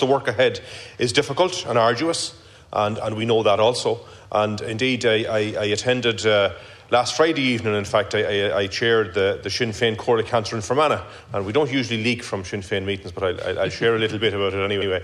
The work ahead is difficult and arduous, and we know that also. And indeed, I attended last Friday evening, in fact, I chaired the Sinn Féin Córa Cancer in Fermanagh, and we don't usually leak from Sinn Féin meetings, but I'll share a little bit about it anyway.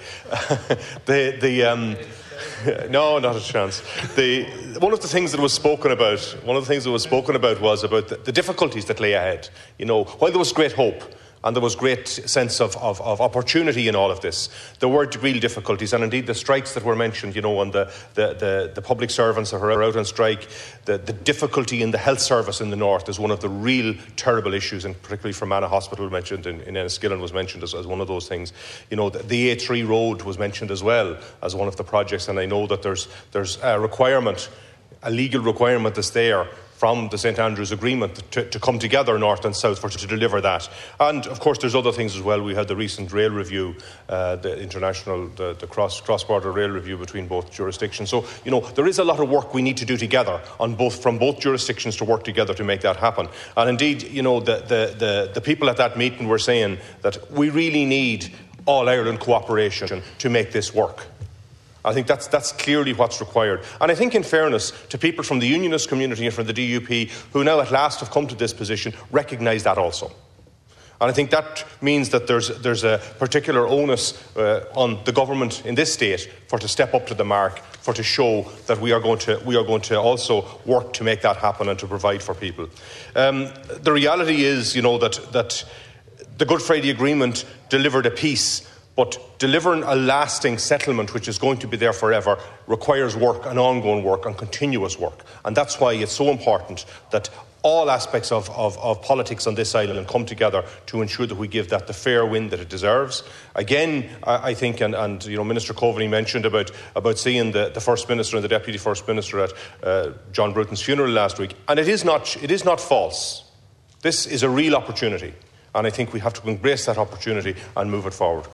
No, not a chance. One of the things that was spoken about was about the difficulties that lay ahead. You know, while there was great hope and there was great sense of opportunity in all of this, there were real difficulties, and indeed the strikes that were mentioned, you know, and the public servants that are out on strike, the difficulty in the health service in the north is one of the real terrible issues, and particularly Fermanagh Hospital mentioned in Enniskillen was mentioned as one of those things. You know, the A3 road was mentioned as well as one of the projects, and I know that there's a requirement, a legal requirement that's there from the St Andrews Agreement to come together north and south to deliver that. And of course there's other things as well. We had the recent rail review, the cross-border rail review between both jurisdictions. So, you know, there is a lot of work we need to do together from both jurisdictions to work together to make that happen. And indeed, you know, the people at that meeting were saying that we really need all Ireland cooperation to make this work. I think that's clearly what's required. And I think, in fairness to people from the unionist community and from the DUP who now at last have come to this position, recognise that also. And I think that means that there's a particular onus on the government in this state to step up to the mark, to show that we are going to also work to make that happen and to provide for people. The reality is, you know, that the Good Friday Agreement delivered a peace, but delivering a lasting settlement which is going to be there forever requires work, and ongoing work and continuous work. And that's why it's so important that all aspects of politics on this island come together to ensure that we give that the fair wind that it deserves. Again, I think, and you know, Minister Coveney mentioned about seeing the First Minister and the Deputy First Minister at John Bruton's funeral last week. And it is not false. This is a real opportunity. And I think we have to embrace that opportunity and move it forward.